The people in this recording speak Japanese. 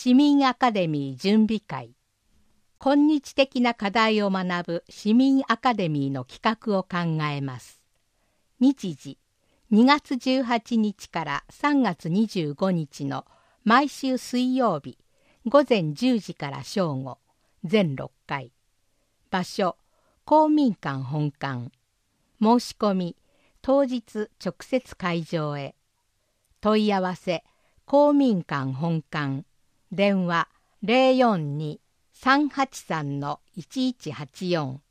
市民アカデミー準備会。今日的な課題を学ぶ市民アカデミーの企画を考えます。日時、2月18日から3月25日の毎週水曜日、午前10時から正午、全6回。場所、公民館本館。申し込み、当日直接会場へ。問い合わせ、公民館本館。電話 042-383-1184